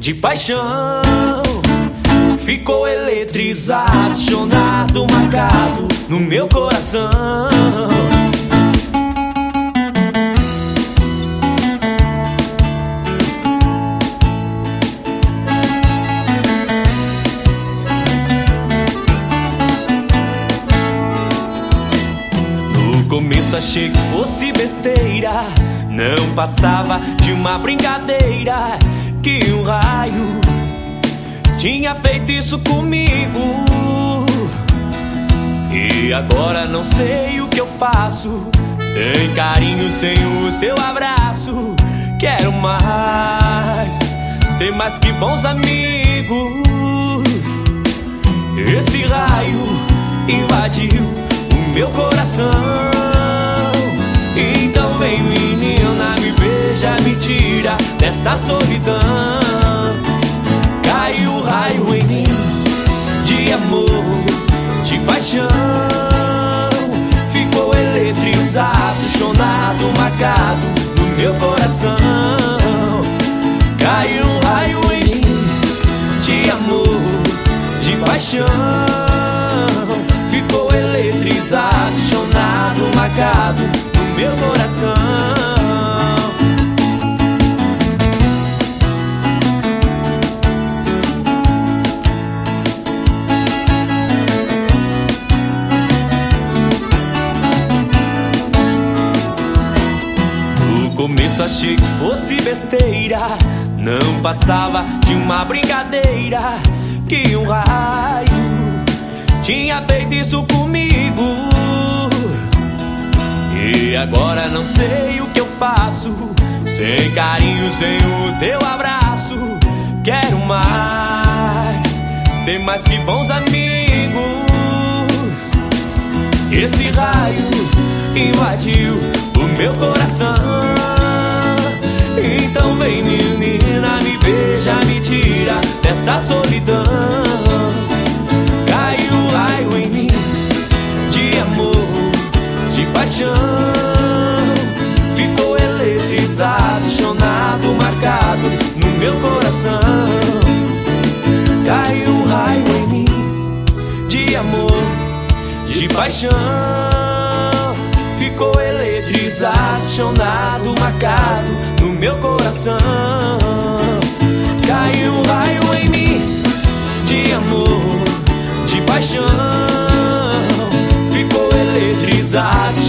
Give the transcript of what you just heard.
de paixão. Ficou eletrizado, chonado, marcado no meu coração. No começo achei que fosse besteira, não passava de uma brincadeira, que um raio tinha feito isso comigo. E agora não sei o que eu faço, sem carinho, sem o seu abraço. Quero mais, ser mais que bons amigos. Esse raio invadiu o meu coração. Então vem, menina, me beija, me tira dessa solidão. Caiu o raio em mim, de amor, de paixão. Ficou eletrizado, chonado, marcado no meu coração. Caiu um raio em mim, de amor, de paixão. Ficou eletrizado, chonado, marcado no meu coração. No começo achei que fosse besteira, não passava de uma brincadeira, que um raio tinha feito isso comigo. E agora não sei o que eu faço, sem carinho, sem o teu abraço. Quero mais, ser mais que bons amigos. Esse raio invadiu o meu coração. Então vem, menina, me beija, me tira dessa solidão. Caiu um raio em mim, de amor, de paixão. Ficou eletrizado, chonado, marcado no meu coração. Caiu um raio em mim, de amor, de paixão. Ficou eletrizado, chonado, marcado no meu coração. Caiu um raio em mim, de amor, de paixão. Ficou eletrizado,